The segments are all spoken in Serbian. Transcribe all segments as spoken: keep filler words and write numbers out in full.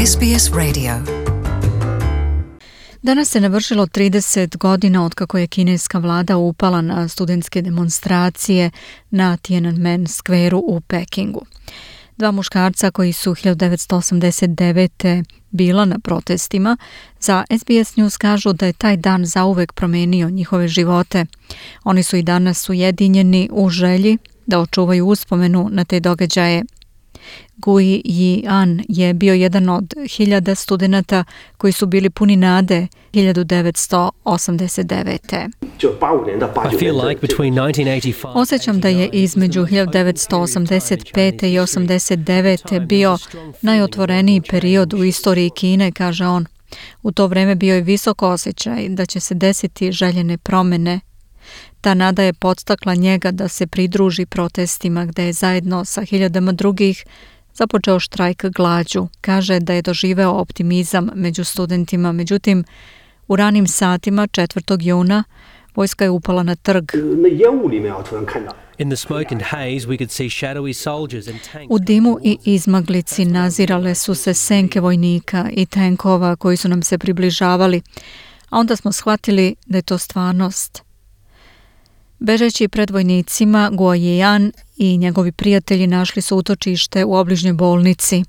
S B S Radio. Danas se navršilo trideset godina otkako je kineska vlada upala na studentske demonstracije na Tiananmen skveru u Pekingu. Dva muškarca koji su hiljadu devetsto osamdeset devete. bila na protestima, za S B S News kažu da je taj dan zauvek promenio njihove živote. Oni su i danas ujedinjeni u želji da očuvaju uspomenu na te događaje. Gui Yian je bio jedan od hiljada studenata koji su bili puni nade hiljadu devetsto osamdeset devete. Osjećam da je između hiljadu devetsto osamdeset pete. i osamdeset devete. bio najotvoreniji period u istoriji Kine, kaže on. U to vreme bio je visok osjećaj da će se desiti željene promjene. Ta nada je podstakla njega da se pridruži protestima gde je zajedno sa hiljadama drugih započeo štrajk glađu. Kaže da je doživeo optimizam među studentima, međutim u ranim satima četvrtog juna vojska je upala na trg. U dimu i izmaglici nazirale su se senke vojnika i tenkova koji su nam se približavali, a onda smo shvatili da je to stvarnost. Bežeći pred vojnicima, Guo Yian i njegovi prijatelji našli su utočište u obližnjoj bolnici.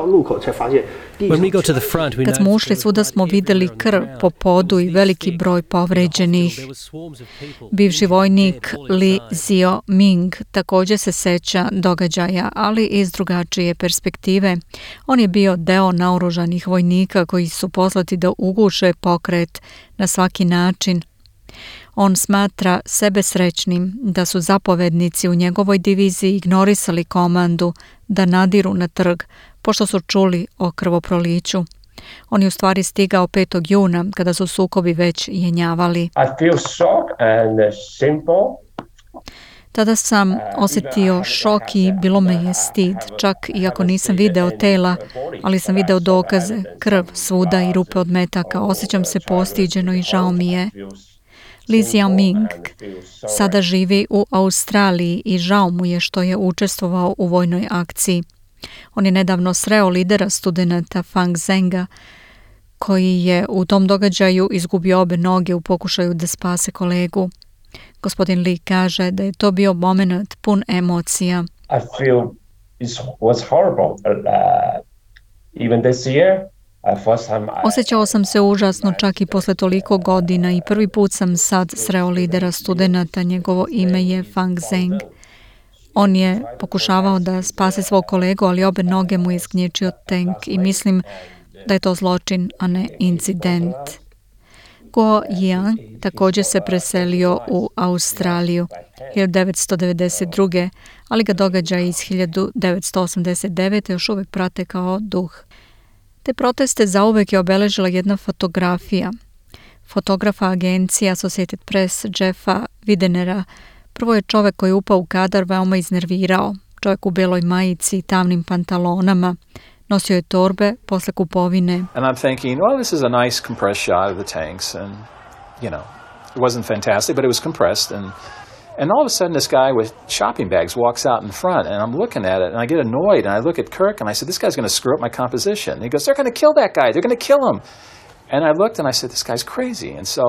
Kad smo ušli, svuda smo videli krv po podu i veliki broj povređenih. Bivši vojnik Li Zio-ming također se seća događaja, ali iz drugačije perspektive. On je bio deo naoružanih vojnika koji su poslati da uguše pokret na svaki način. On smatra sebe srećnim da su zapovednici u njegovoj diviziji ignorisali komandu da nadiru na trg, pošto su čuli o krvoproliću. On je u stvari stigao petog juna, kada su sukobi već jenjavali. Tada sam osjetio šok i bilo me je stid, čak iako nisam video tela, ali sam video dokaze, krv svuda i rupe od metaka. Osjećam se postiđeno i žao mi je. Li Xiaoming sada živi u Australiji i žao mu je što je učestvovao u vojnoj akciji. On je nedavno sreo lidera studenata Fang Zenga, koji je u tom događaju izgubio obe noge u pokušaju da spase kolegu. Gospodin Li kaže da je to bio moment pun emocija. I feel it was horrible. Uh, even this year. Osjećao sam se užasno čak i posle toliko godina i prvi put sam sad sreo lidera studenata, njegovo ime je Fang Zeng. On je pokušavao da spase svog kolegu, ali obe noge mu je izgnječio tank i mislim da je to zločin, a ne incident. Guo Yian također se preselio u Australiju hiljadu devetsto devedeset druge. ali ga događaji iz hiljadu devetsto osamdeset devete. još uvijek prate kao duh. Te proteste zauvek je obeležila jedna fotografija. Fotografa agencije Associated Press Jeffa Widenera. Prvo je čovjek koji je upao u kadar veoma iznervirao. Čovjek u beloj majici i tamnim pantalonama. Nosio je torbe posle kupovine. And I'm thinking, well, this is a nice compressed shot of the tanks. And, you know, it wasn't fantastic, but it was compressed. And And all of a sudden, this guy with shopping bags walks out in front, and I'm looking at it, and I get annoyed, and I look at Kirk, and I said, this guy's going to screw up my composition. And he goes, they're going to kill that guy. They're going to kill him. And I looked, and I said, this guy's crazy. And so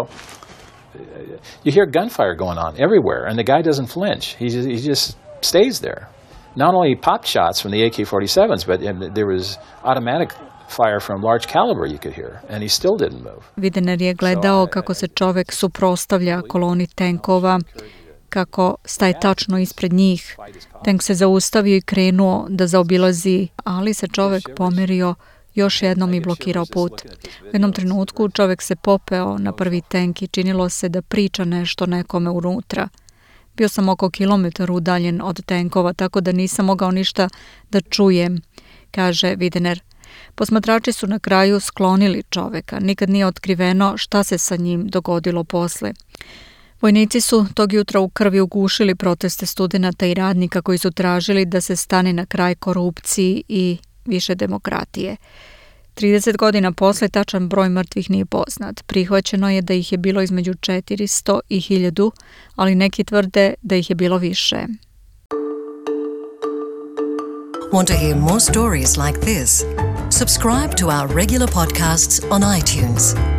you hear gunfire going on everywhere, and the guy doesn't flinch. He just, he just stays there. Not only pop shots from the A K forty-sevens, but there was automatic fire from large caliber you could hear, and he still didn't move. Widener je gledao kako se čovjek suprotstavlja koloni tenkova, kako staje tačno ispred njih. Tank se zaustavio i krenuo da zaobilazi, ali se čovjek pomerio još jednom i blokirao put. U jednom trenutku čovjek se popeo na prvi tank i činilo se da priča nešto nekome unutra. Bio sam oko kilometar udaljen od tenkova, tako da nisam mogao ništa da čujem, kaže Widener. Posmatrači su na kraju sklonili čovjeka. Nikad nije otkriveno šta se sa njim dogodilo posle. Vojnici su tog jutra u krvi ugušili proteste studenata i radnika koji su tražili da se stane na kraj korupciji i više demokratije. trideset godina posle tačan broj mrtvih nije poznat. Prihvaćeno je da ih je bilo između četiristo i hiljadu, ali neki tvrde da ih je bilo više. Want to hear more stories like this? Subscribe to our regular podcasts on iTunes.